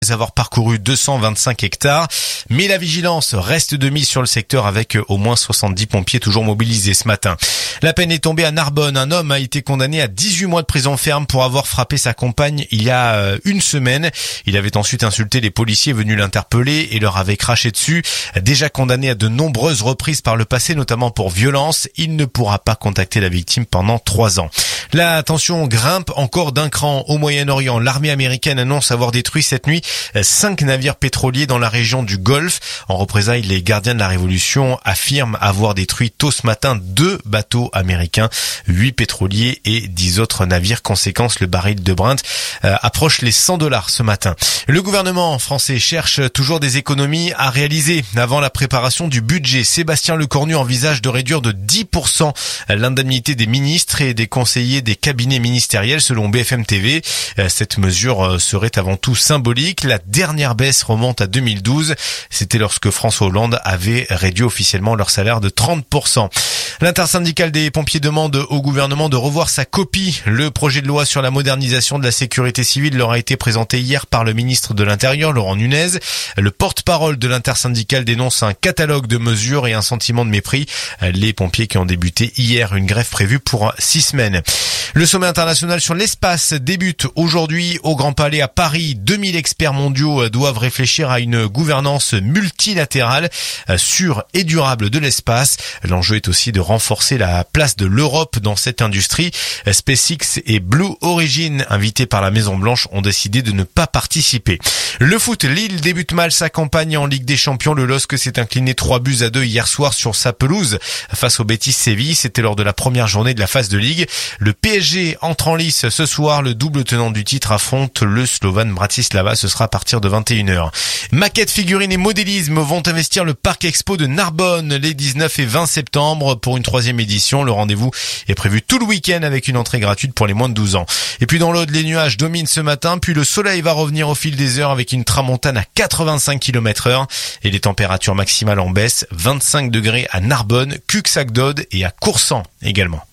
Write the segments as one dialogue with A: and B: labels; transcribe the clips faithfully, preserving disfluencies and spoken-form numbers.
A: avoir parcouru deux cent vingt-cinq hectares. Mais la vigilance reste de mise sur le secteur avec au moins soixante-dix pompiers toujours mobilisés ce matin. La peine est tombée à Narbonne. Un homme a été condamné à dix-huit mois de prison ferme pour avoir frappé sa compagne il y a une semaine. Il avait ensuite insulté les policiers venus l'interpeller et leur avait craché dessus. Déjà condamné à de nombreuses reprises par le passé, notamment pour violence, il ne pourra pas contacter la victime pendant trois ans. La tension grimpe encore d'un cran au Moyen-Orient. L'armée américaine annonce avoir détruit cette nuit cinq navires pétroliers dans la région du Golfe. En représailles, les gardiens de la Révolution affirment avoir détruit tôt ce matin deux bateaux américains, huit pétroliers et dix autres navires. Conséquence, le baril de Brent euh, approche les cent dollars ce matin. Le gouvernement français cherche toujours des économies à réaliser. Avant la préparation du budget, Sébastien Lecornu envisage de réduire de dix pour cent l'indemnité des ministres et des conseillers des cabinets ministériels selon B F M T V. Cette mesure serait avant tout symbolique. La dernière baisse remonte à deux mille douze. C'était lorsque François Hollande avait réduit officiellement leur salaire de trente pour cent. L'intersyndicale des pompiers demande au gouvernement de revoir sa copie. Le projet de loi sur la modernisation de la sécurité civile leur a été présenté hier par le ministre de l'Intérieur, Laurent Nunez. Le porte-parole de l'intersyndicale dénonce un catalogue de mesures et un sentiment de mépris. Les pompiers qui ont débuté hier une grève prévue pour six semaines. Le sommet international sur l'espace débute aujourd'hui au Grand Palais à Paris. deux mille experts mondiaux doivent réfléchir à une gouvernance multilatérale sûre et durable de l'espace. L'enjeu est aussi de renforcer la place de l'Europe dans cette industrie. SpaceX et Blue Origin, invités par la Maison-Blanche, ont décidé de ne pas participer. Le foot, Lille débute mal sa campagne en Ligue des Champions. Le L O S C s'est incliné trois buts à deux hier soir sur sa pelouse face au Betis Séville. C'était lors de la première journée de la phase de Ligue. Le P S G entre en lice ce soir. Le double tenant du titre affronte le Slovan Bratislava. Ce sera à partir de vingt et une heures. Maquettes, figurines et modélisme vont investir le Parc Expo de Narbonne les dix-neuf et vingt septembre pour une troisième édition. Le rendez-vous est prévu tout le week-end avec une entrée gratuite pour les moins de douze ans. Et puis dans l'Aude, les nuages dominent ce matin, puis le soleil va revenir au fil des heures avec une tramontane à quatre-vingt-cinq kilomètres heure et les températures maximales en baisse, vingt-cinq degrés à Narbonne, Cuxac-Dode et à Coursan également.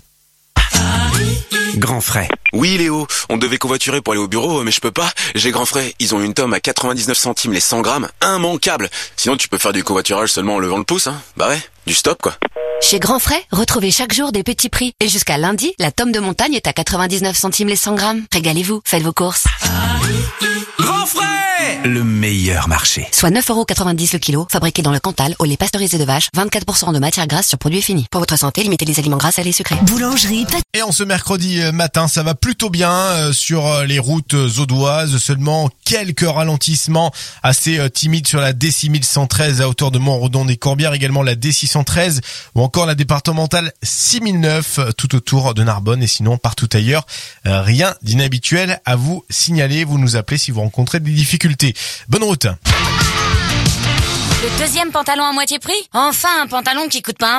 B: Grand Frais.
C: Oui Léo, on devait covoiturer pour aller au bureau, mais je peux pas. J'ai Grand Frais, ils ont une tome à quatre-vingt-dix-neuf centimes les cent grammes, immanquable. Sinon tu peux faire du covoiturage seulement en levant le pouce, hein. Bah ouais, du stop quoi.
D: Chez Grand Frais, retrouvez chaque jour des petits prix. Et jusqu'à lundi, la tome de montagne est à quatre-vingt-dix-neuf centimes les cent grammes. Régalez-vous, faites vos courses.
B: Grand Frais, le meilleur marché.
D: Soit neuf euros quatre-vingt-dix le kilo, fabriqué dans le Cantal, au lait pasteurisé de vache, vingt-quatre pour cent de matière grasse sur produit fini. Pour votre santé, limitez les aliments gras, salés, sucrés.
E: Boulangerie.
A: Et en ce mercredi matin, ça va plutôt bien sur les routes audoises. Seulement quelques ralentissements assez timides sur la D six mille cent treize à hauteur de Montredon des Corbières, également la D six cent treize ou encore la départementale six mille neuf tout autour de Narbonne et sinon partout ailleurs. Rien d'inhabituel à vous signaler. Vous nous appelez si vous rencontrez des difficultés. Bonne route.
F: Le deuxième pantalon à moitié prix ? Enfin un pantalon qui coûte pas un